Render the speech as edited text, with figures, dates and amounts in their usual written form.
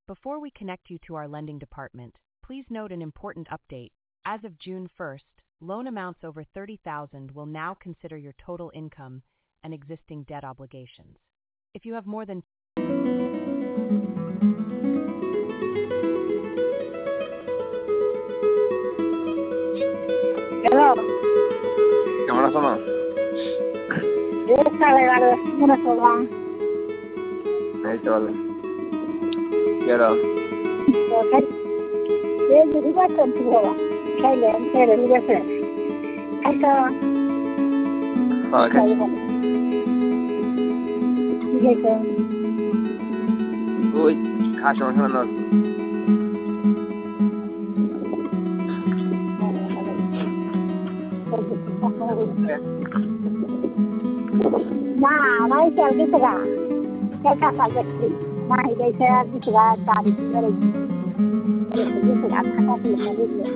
Before we connect you to our lending department, please note an important update. As of June 1st, loan amounts over $30,000 will now consider your total income and existing debt obligations. If you have more than Hello. কেমন আছো মা? এই তো ভালো। কেডা? ওই খাস মাংস না নাই চাল কিছু গা কাঁচা দেখছি নাই দেখে আর কিছু গা গাড়ি কিছু গা থাকা বুঝলে